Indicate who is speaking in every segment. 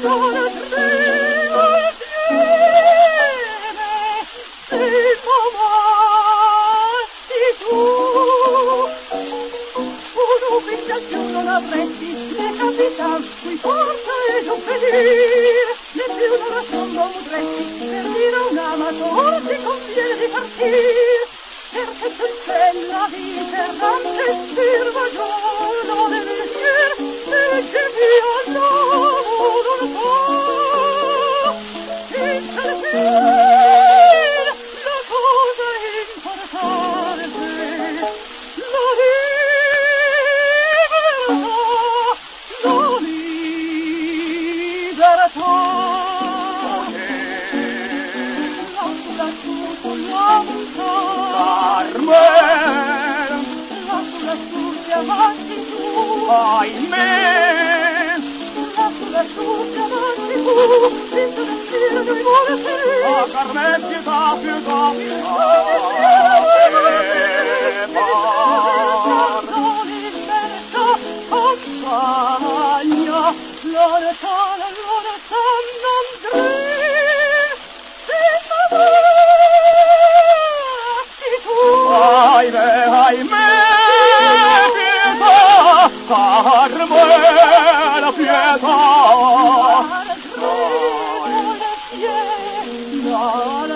Speaker 1: non tremo insieme, se m'amassi tu. Un'ufficio più non avresti, né capitan, cui forza e non venir, né più non la somma udresti, per dire a un amator ti conviene di partir, perché c'è la vita errante, firma giorno del ciel, e che Dio non fa, in quel fine la cosa importante, la libertà. Lassù sulla montagna, Carmen, lassù ti avanti tu, ahimè, lassù ti avanti tu, senza desire non vuole finire. Ah, Carmen, pietà, pietà, pietà, compagna, lontana, non drin, senza amassi tu. Ahimè, pietà, Carmela, pietà. Nel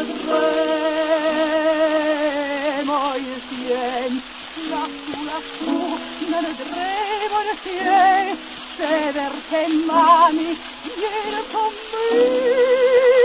Speaker 1: tremole sien, se per te mani viene con me.